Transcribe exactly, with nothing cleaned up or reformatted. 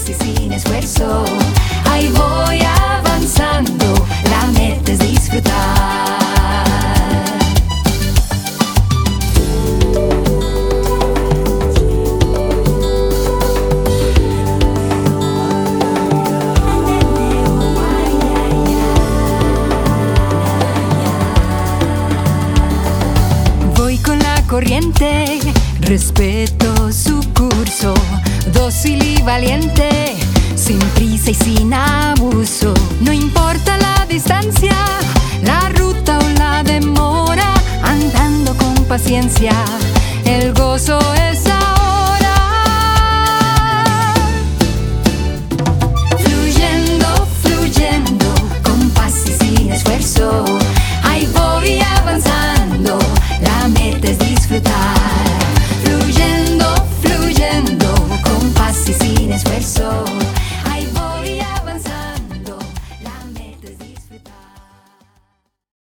prisa y sin esfuerzo. Ahí voy avanzando, la meta es disfrutar. Voy con la corriente, respeto su curso, dócil y valiente, sin prisa y sin abuso. No importa la distancia, la ruta o la demora, andando con paciencia.